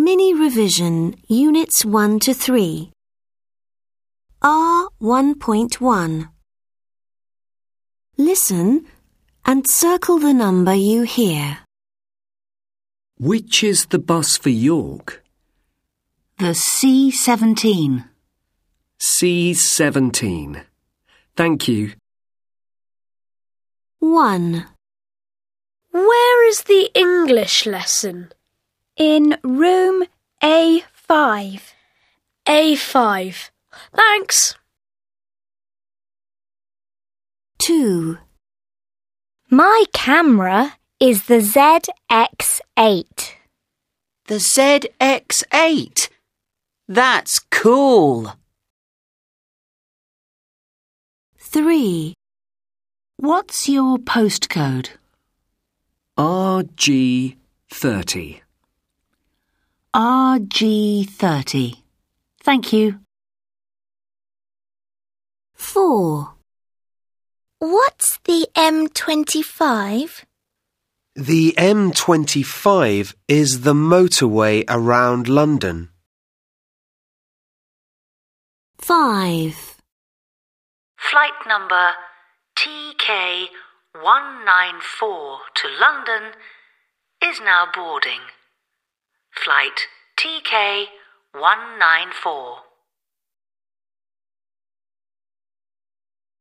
Mini Revision Units 1 to 3 R1.1 Listen and circle the number you hear. Which is the bus for York? The C17. C17. Thank you. 1. Where is the English lesson? In room A5. A5. Thanks. 2. My camera is the ZX8. The ZX8. That's cool. 3. What's your postcode? RG30. RG30. Thank you. 4. What's the M25? The M25 is the motorway around London. 5. Flight number TK194 to London is now boarding. Flight TK194.